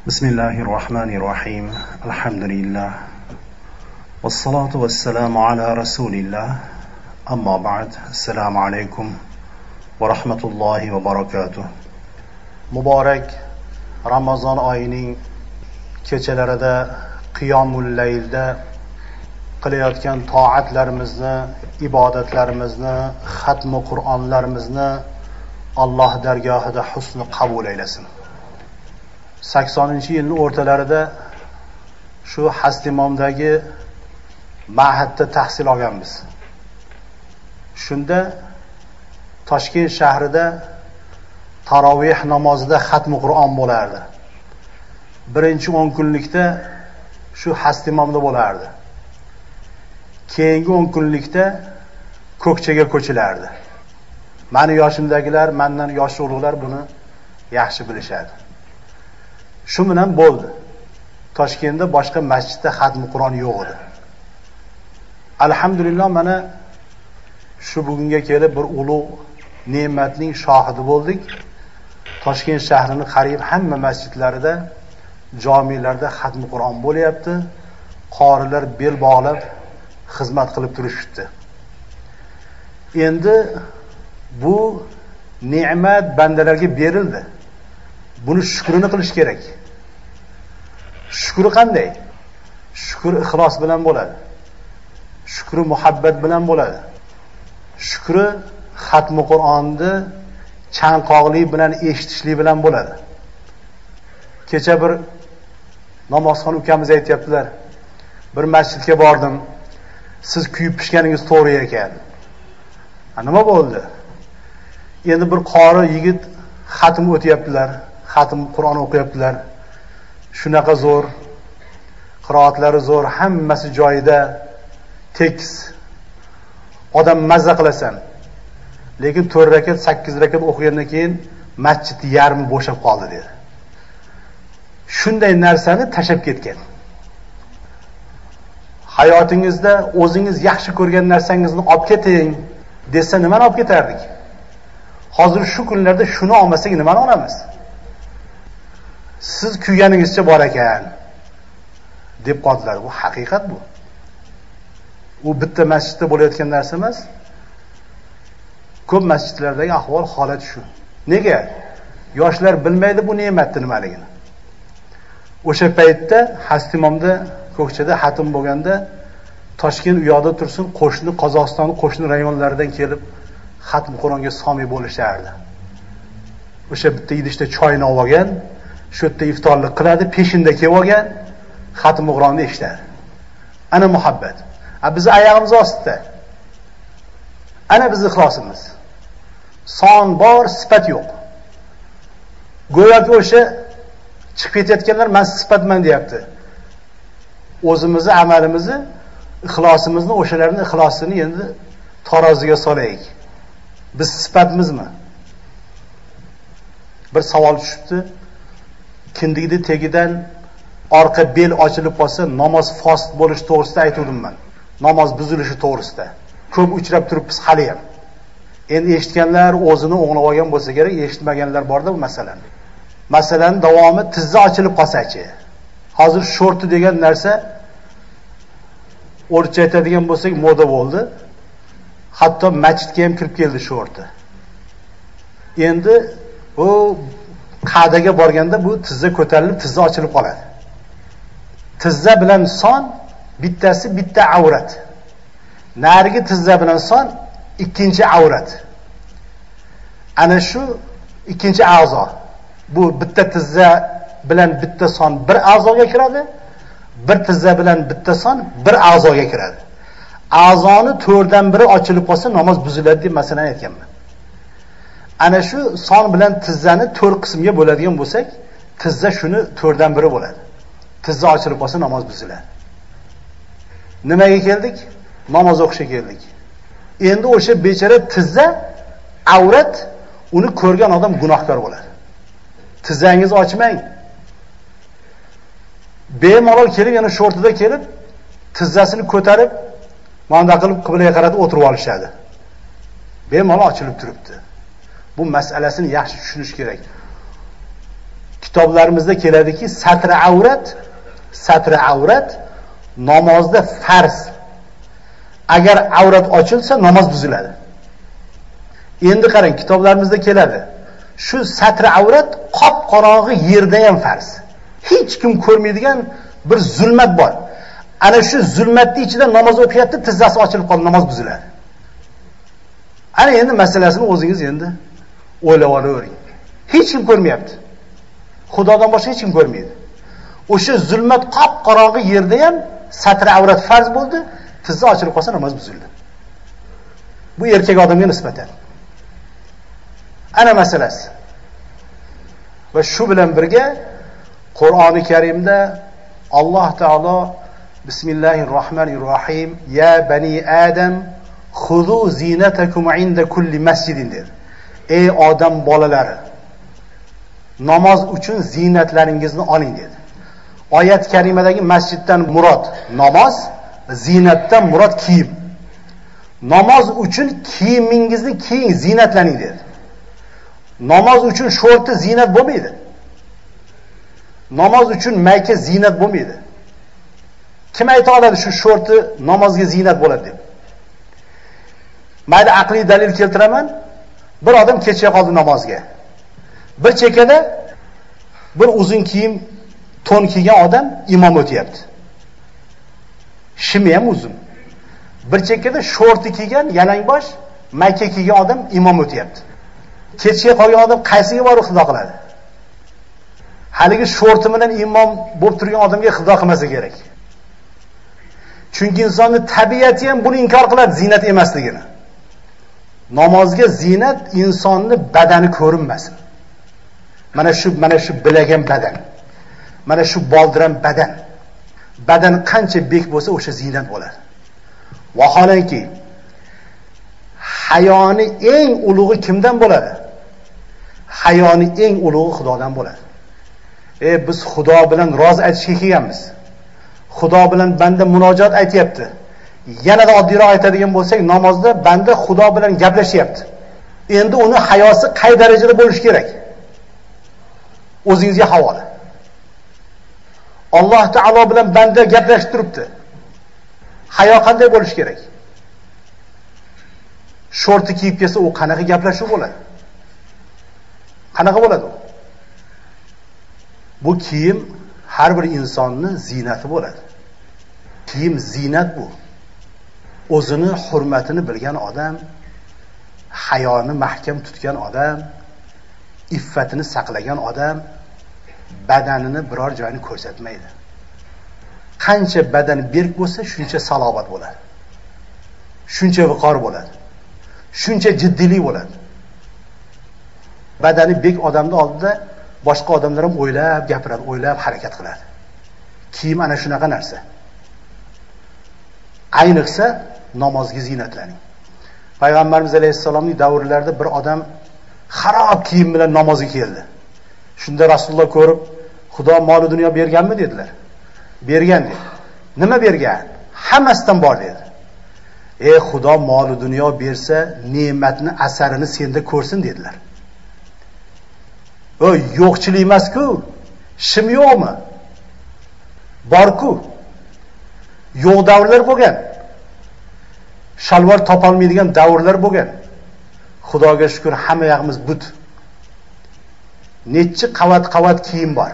Bismillahirrahmanirrahim. Alhamdulillah. Wassalatu wassalamu ala rasulillah. Amma ba'd. Assalomu alaykum va rahmatullohi va barakatuh. Muborak Ramazon oyining kechalarida qiyomul laylda qilayotgan toatlarimizni, ibodatlarimizni, xatmi Qur'onlarimizni Alloh dargohida husni qabul aylasin. 80-yilning o'rtalarida shu Hastimomdagi ma'hadda tahsil olganmiz. Shunda Toshkent shahrida tarovih namozida xatmi Qur'on bo'lardi. Birinchi 10 kunlikda shu Hastimomda bo'lardi. Keyingi 10 kunlikda Ko'kchaga ko'chilardi. Meni yoshimdagilar, mendan yosh ulug'lar buni yaxshi bilishadi. Shu bilan bo'ldi. Toshkentda boshqa masjidda xatmi Qur'on yo'q edi. Alhamdulillah mana shu bugunga kelib bir ulug' ne'matning shohidi bo'ldik. Toshkent shahrining qariyb hamma masjidlarida, jomilarda xatmi Qur'on bo'lyapti. Qorilar bel bog'lab xizmat qilib turishibdi. Endi bu ne'mat bandalarga berildi. Buni shukrini qilish kerak. Shukri qanday? Shukr ixlos bilan bo'ladi. Shukri muhabbat bilan bo'ladi. Shukri xatmi Qur'onni chanqoqlik bilan eshitishlik bilan bo'ladi. Kecha bir namozxon ukamiz aytibdilar. Bir masjidga bordim. Siz kuyib pishganingiz to'g'ri ekan. Nima bo'ldi? Endi bir qori yigit xatm o'tayaptilar. Xatm Qur'on o'qiyaptilar. Shunaqa zo'r, qiroatlari zo'r, hammasi joyida, tekis. Odam mazza qilasan. Lekin 4 rakat, 8 rakat o'qigandan keyin masjid yarmi bo'shab qoldi dedi. Shunday narsani tashab ketgan. Hayotingizda o'zingiz yaxshi ko'rgan narsangizni olib keting desa nimani olib ketardik? Hozir shu kunlarda shuni olmasak nimani olamiz? Siz kuyganingizcha bor ekan deb qoldilar. Bu haqiqat bu. U bitta masjidda bo'layotgan narsa emas. Ko'p masjidlardagi ahvol holat shu. Nega? Yoshlar bilmaydi bu ne'matni nimaligini. O'sha paytda Hastimomda Ko'kchada xatm bo'lganda Toshkent u yoqda tursin, qo'shni Qozog'iston qo'shni rayonlaridan kelib xatm Qur'onga somi bo'lishardi. O'sha bitta idishda choyni olgan, shu yerda iftorlik qiladi, peshinda kelib olgan, xatm Qur'onni eshitadi. Ana muhabbat. Biz oyog'imiz ostida. Ana biz ixlosimiz. Son bor, sifat yo'q. Go'yoki o'sha chiqib ketayotganlar men sifatman deyapti. O'zimizni amalimizni, ixlosimizni, o'shalarning ixlosini endi taroziga solaylik. Biz sifatmizmi? Bir savol tushibdi. Kindigida tegidan orqa bel ochilib qolsa, namoz fosit bo'lishi to'g'risida aytdim men. Namoz buzilishi to'g'risida. Ko'p uchrab turibmiz hali ham. Endi eshitganlar o'zini o'nglab olgan bo'lsa kerak, eshitmaganlar borda bu masalani. Masalan, davomi tizza ochilib qolsa-chi. Hozir shorti degan narsa o'rcha aytadigan bo'lsak moda bo'ldi. Hatto masjidga ham kirib keldi shorti. Endi u qa'daga borganda bu tizza ko'tarilib, tizza ochilib qoladi. Tizza bilan son bittasi bitta avrat. Narigi tizza bilan son ikkinchi avrat. Ana shu ikkinchi a'zo. Bu bitta tizza bilan bitta son bir a'zoga kiradi. Bir tizza bilan bitta son bir a'zoga kiradi. A'zoni 4dan biri ochilib qolsa namoz buziladi deb masalan aytganman. Ana shu son bilan tizzani 4 qismga bo'ladigan bo'lsak, tizza shuni 4dan biri bo'ladi. Tizza ochilib qolsa namoz buziladi. Nimaga keldik? Namoz o'qishga keldik. Endi o'sha bechara tizza avrat, uni ko'rgan odam gunohkor bo'ladi. Tizzangizni ochmang. Bemalol kelib, yana shortida kelib, tizzasini ko'tarib, mana qilib qiblaga qaratib o'tirib olishadi. Bemalol ochilib turibdi. Bu masalasini yaxshi tushunish kerak. Kitoblarimizda keladiki, satri avrat namozda farz. Agar avrat ochilsa, namoz buziladi. Endi qarang, kitoblarimizda keladi. Shu satri avrat qop-qorong'i yerda ham farz. Hech kim ko'rmaydigan bir zulmat bor. Ana shu zulmatning ichida namoz o'qiyapti, tizzasi ochilib qolib namoz buziladi. Ana endi masalasini o'zingiz endi o'ylab olavering. Hech kim ko'rmayapti. Xudodan boshqa hech kim ko'rmaydi. O'sha zulmat qop-qorong'i yerda ham satri avrat farz bo'ldi, tizza ochilib qolsa namoz buzildi. Bu erkak odamga nisbatan. Ana masalasi. Va shu bilan birga Qur'oni Karimda Alloh taolo Bismillahirrohmanirrohim ya bani Adam xudu zinatakum inda kulli masjidin dedi. Ey odam bolalari, namoz uchun zinatlaringizni oling dedi. Oyat karimadagi masjiddan murod namoz, zinatdan murod kiyim. Namoz uchun kiyimingizni kiying, zinatlaning dedi. Namoz uchun shorti zinat bo'lmaydi. Namoz uchun mayka zinat bo'lmaydi. Kim ayta oladi shu shorti namozga zinat bo'ladi deb? Mayli aqliy dalil keltiraman. Bir odam kecha qoldi namozga. Bir chekada bir uzun kiyim to'n kiygan odam imom o'tayapti. Shimi ham uzun. Bir chekada shorti kiygan, yalangbosh, mayka kiygan odam imom o'tayapti. Kechga qolgan odam qaysiga borib xudo qiladi? Haligi shorti bilan imom bo'lib turgan odamga xudo qilmasa kerak. Chunki insonning tabiati ham buni inkor qiladi, zinat emasligini. Namozga zinat insonning badani ko'rinmasin. Mana shu bilagan badan. Mana shu boldiran badan. Badan qancha bek bo'lsa o'sha zinat bo'ladi. Vaholanki hayoni eng ulug'i kimdan bo'ladi? Hayoni eng ulug'i Xudodan bo'ladi. Biz Xudo bilan roz aytishga kelganmiz. Xudo bilan banda munojat aytayapti. Yanada oddiyroq aytadigan bo'lsak, namozda banda Xudo bilan gaplashyapti. Endi uni hayosi qay darajada bo'lishi kerak? O'zingizga havola. Alloh taolo bilan banda gaplashib turibdi. Hayo qanday bo'lishi kerak? Shorti kiyib kelsa, u qanaqa gaplashuv bo'ladi? Qanaqa bo'ladi u? Bu kiyim har bir insonning ziynati bo'ladi. Kiyim ziynat bu. O'zini hurmatini bilgan odam, hayoni mahkam tutgan odam, iffatini saqlagan odam badanini biror joyini ko'rsatmaydi. Qancha badan berk bo'lsa, shuncha salobat bo'ladi. Shuncha viqor bo'ladi. Shuncha jiddiylik bo'ladi. Badani bek odamning oldida boshqa odamlar ham o'ylab gapiradi, o'ylab harakat qiladi. Kiyim ana shunaqa narsa. Ayniqsa namozga ziynatlaning. Payg'ambarimiz alayhisalomning davrlarida bir odam xarob kiyim bilan namozga keldi. Shunda Rasululloh ko'rib, Xudo mol dunyo berganmi dedilar. Bergan dedi. Nima bergan? Hammasidan bor dedi. Xudo mol dunyo bersa, ne'matni asarini senda ko'rsin dedilar. Yo'qchilik emas-ku. Shim yo'qmi? Bor-ku. Yo'q davrlar bo'lgan. Shalvar topolmaydigan davrlar bo'lgan. Xudoga shukr, hamma yog'imiz but. Necha qavat kiyim bor.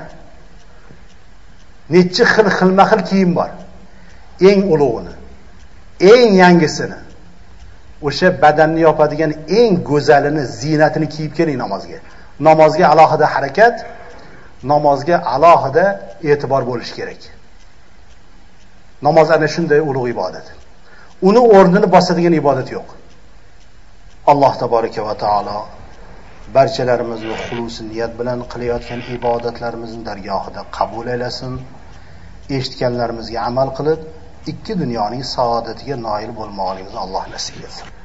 Necha xilma-xil kiyim bor. Eng ulug'ini, eng yangisini, o'sha badanni yopadigan eng go'zalini, ziynatini kiyib keling namozga. Namozga alohida harakat, namozga alohida e'tibor bo'lish kerak. Namoz ana shunday ulug' ibodat. Uni o'rnini bosadigan ibodat yo'q. Alloh taboraka va taolo barchalarimizni xulus niyat bilan qilayotgan ibodatlarimizni dargohida qabul aylasin. Eshitganlarimizga amal qilib, ikki dunyoning saodatiga noil bo'lmoqligimizni Alloh nasib etsin.